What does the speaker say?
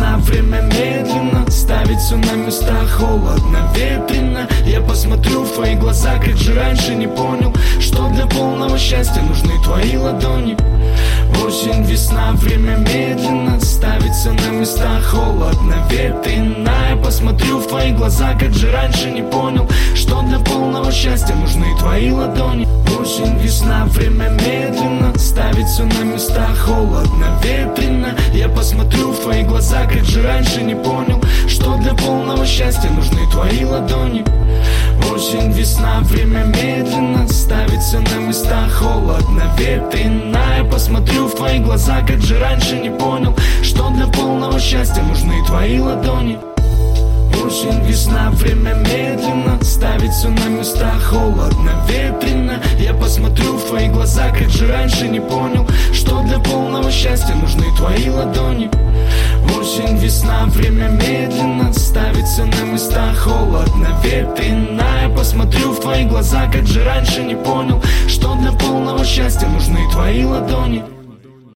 весна, время медленно ставит все на места. Холодно, ветрено. Я посмотрю в твои глаза, как же раньше не понял, что для полного счастья нужны твои ладони. Осень, весна, время медленно ставит все на места. Холодно, ветрено. Я посмотрю в твои глаза, как же раньше не понял, что для полного счастья нужны твои ладони. Осень, весна, время медленно ставит все на места. Холодно, ветрено. Я посмотрю в твои глаза, как же раньше не понял, что для полного счастья нужны твои ладони. Осень, весна, время медленно ставит все на места. Холодно, ветрено. Я посмотрю в твои глаза, как же раньше не понял, что для полного счастья нужны твои ладони. Осень, весна, время медленно ставит все на места. Холодно, ветрено. Я посмотрю в твои глаза, как же раньше не понял, что для полного счастья нужны твои ладони. Осень, весна, время медленно ставит все на места. Холодно, ветрено. Я посмотрю в твои глаза, как же раньше не понял, что для полного счастья нужны твои ладони.